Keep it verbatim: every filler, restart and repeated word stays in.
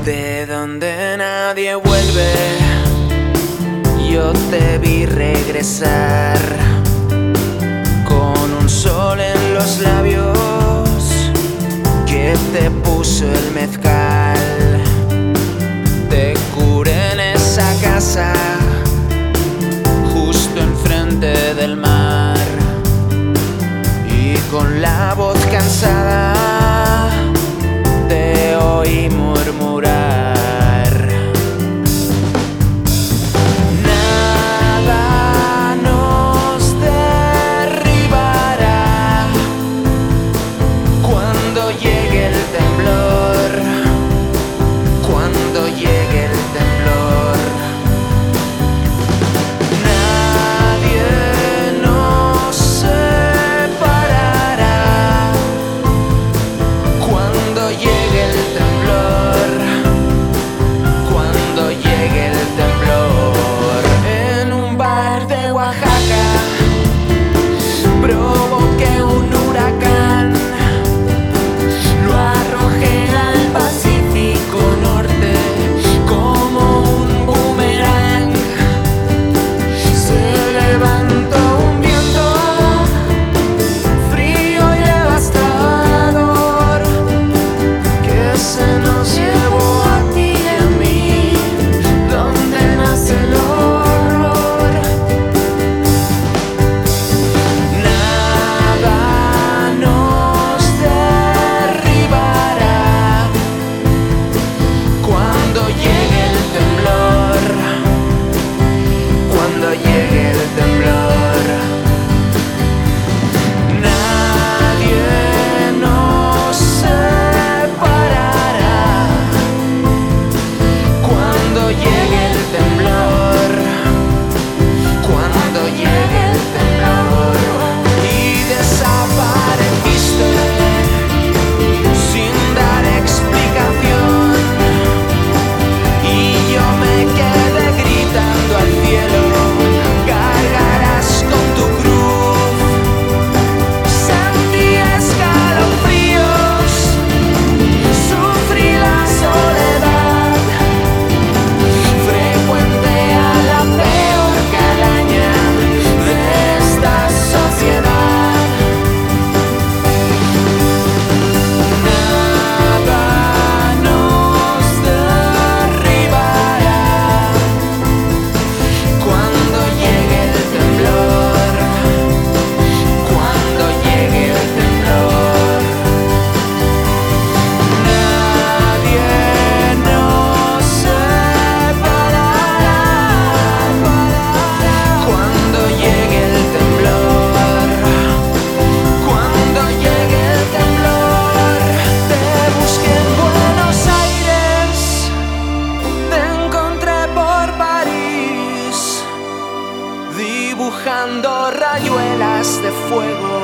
De donde nadie vuelve, yo te vi regresar con un sol en los labios que te puso el mezcal. Te curé en esa casa justo enfrente del mar, y con la voz cansada te oí murmurar: nada nos derribará cuando llegue el temblor, cuando llegue el temblor. Nadie nos separará cuando llegue el temblor, cuando llegue el temblor. En un bar de Oaxaca provoqué un huracán, lo arrojé al Pacífico Norte como un boomerang. Se levantó un viento frío y devastador que se nos llevó a ti y a mí, donde nace el horror. Nada nos derribará cuando llegue el temblor, cuando llegue el temblor. Nadie nos separará cuando llegue el temblor, cuando llegue el temblor. Y desapareciste sin dar explicación, y yo me quedé gritando al cielo: cargarás con tu cruz. Sentí escalofríos, sufrí la soledad frecuente a la peor calaña de esta sociedad. Nada nos derribará cuando llegue el temblor, cuando llegue el temblor. Nadie nos separará cuando llegue el temblor, cuando llegue el temblor. Te busqué en Buenos Aires, te encontré por París, dibujando rayuelas de fuego